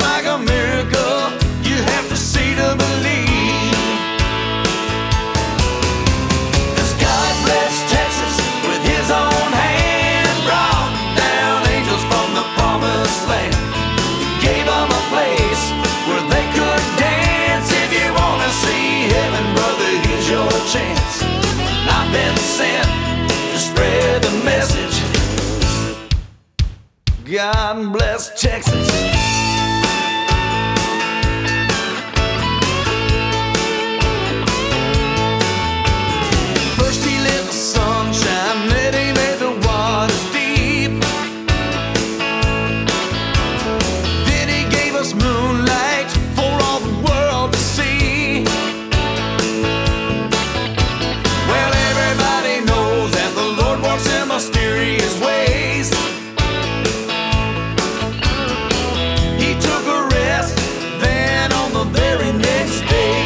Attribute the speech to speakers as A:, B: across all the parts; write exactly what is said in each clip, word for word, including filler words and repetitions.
A: like a miracle. You have to see to believe. 'Cause God blessed Texas with his own hand, brought down angels from the promised land, gave them a place where they could dance. If you wanna see heaven, brother, here's your chance. I've been sent to spread the message. God bless Texas. First he lit the sunshine, then he made the waters deep. Then he gave us moonlight for all the world to see. Well, everybody knows that the Lord works in mysterious ways. He took a rest, then on the very next day,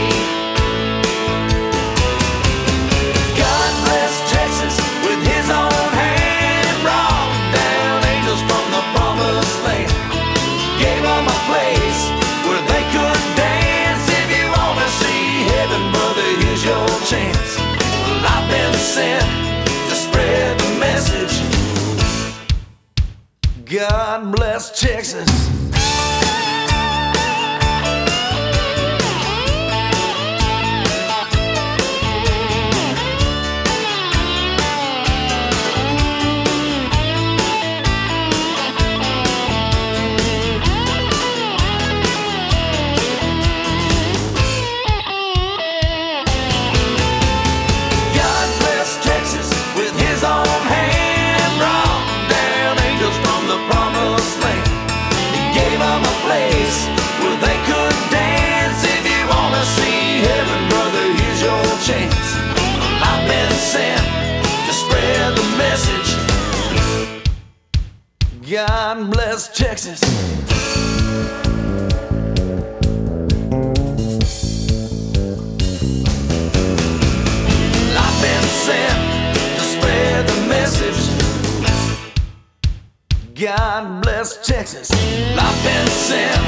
A: God blessed Texas with his own hand, brought down angels from the promised land, gave them a place where they could dance. If you wanna see heaven, brother, here's your chance. Well, I've been sent to spread the message. God bless Texas. God bless Texas with his own hand, brought down angels from the promised land. He gave them a place where they could dance. If you wanna see heaven, brother, here's your chance. I've been sent to spread the message. God bless Texas. I've been sent to spread the message. God bless Texas. I've been sent